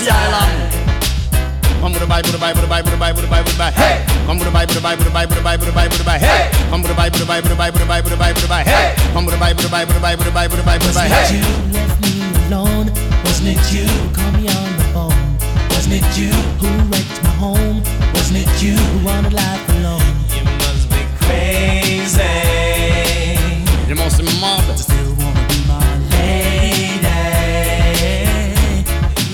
see I long. Come with the Bible, the Bible, the Bible, the Bible, the Bible, the Bible. Hey! Come with the Bible, the Bible, the Bible, the Bible, the Bible, the Bible. Hey! Come with the Bible, the Bible, the Bible, the Bible, the Bible, the Bible. Hey! Come with the Bible, the Bible, the Bible, the Bible, the Bible, the Bible. Hey! Wasn't it you left me alone? Wasn't it you called me on